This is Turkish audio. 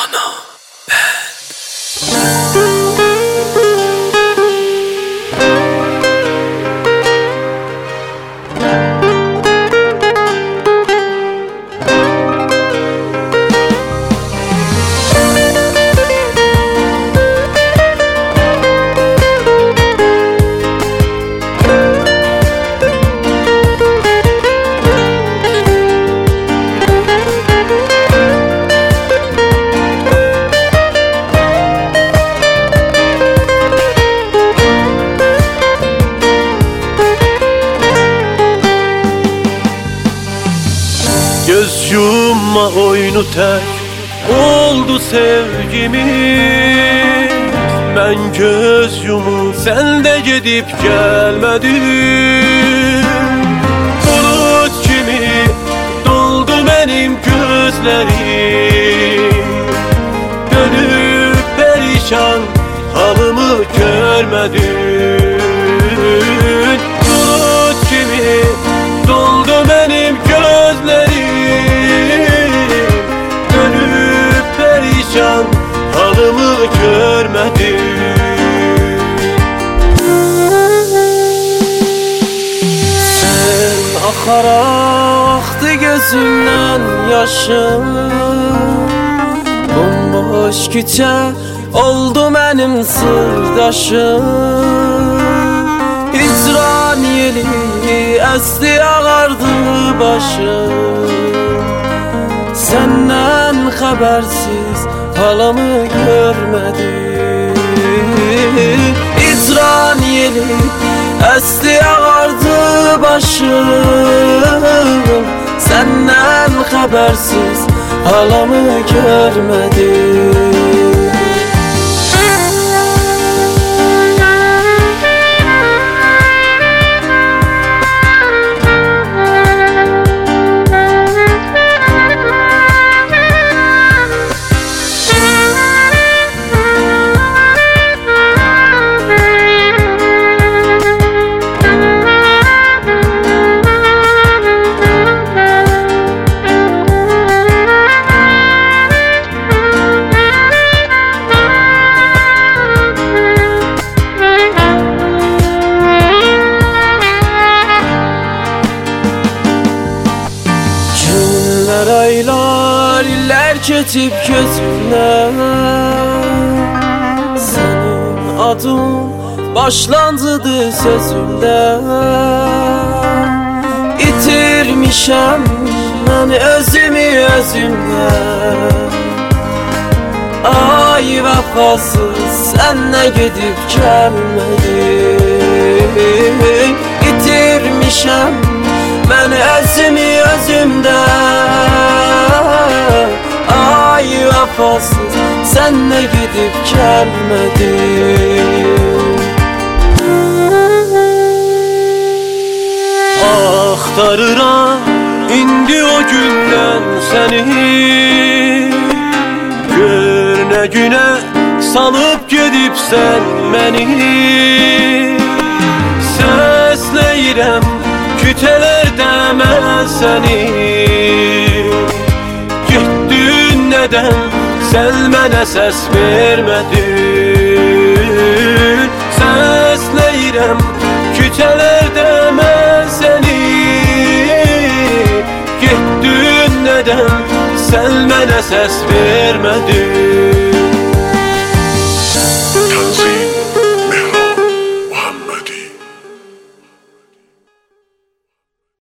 Göz yumma oyunu tek oldu sevgimiz. Ben göz yumup sen de gidip gelmedin. Bulut gibi doldu benim gözlerim. Dönüp perişan halımı görmedin. Bulut gibi doldu benim gözlerim. Dönüp perişan halımı görmedin. Sen akaraktı gözümden yaşım. Bomboş küçe oldu benim sırdaşım. Hicran yeli esti ağardı başım. Senden habersiz halımı görmedim. Hicran yeli esti ağardı başım. Senden habersiz halımı görmedim. Aylar, iller geçip gözümden. Senin adın başlandıdı sözümden. İtirmişem ben özümü özümden. Ay vefasız senle gidip gelmedin. İtirmişem ben özümü özümden. Ay vefasız senle gidip gelmedin. Aktarıram indi o günden seni. Gör ne güne salıp gidip sen beni. Sesleyirem kütelerde mən səni. Gittin neden sen mənə səs vermədin. Səsləyirəm küçələrdə mən səni. Gittin neden sen mənə səs vermədin.